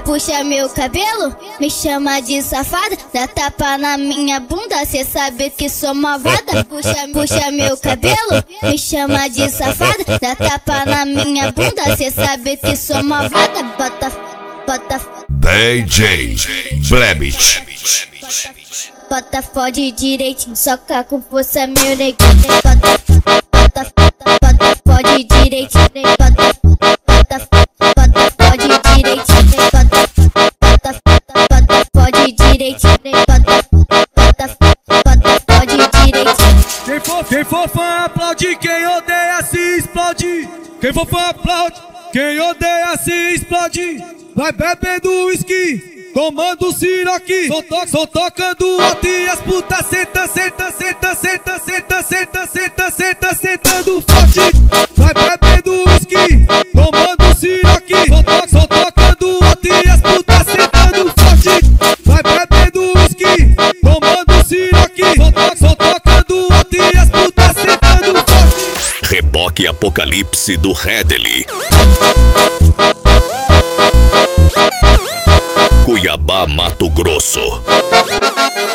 puxa meu cabelo, me chama de safada, dá tapa na minha bunda, cê sabe que sou malvada. Puxa meu cabelo, me chama de safada, dá tapa na minha bunda, cê sabe que sou malvada. Bota DJ Blebit. Bota fode direitinho, soca com força meu neguinho. Bota fode direitinho, bota fode direitinho, bota fode direitinho, bota fode direitinho. Quem for fã aplaude, quem odeia se explode. Quem for fã aplaude, quem odeia se explode. Vai bebendo uísque, tomando siroque. Só tocando alto e as putas senta, sentando forte. Vai bebendo uísque, tomando siroque. Só tocando alto e as putas sentando forte. Vai bebendo uísque, tomando siroque. Só tocando alto e as putas sentando forte. Reboque Apocalipse do Redley. Cuiabá, Mato Grosso.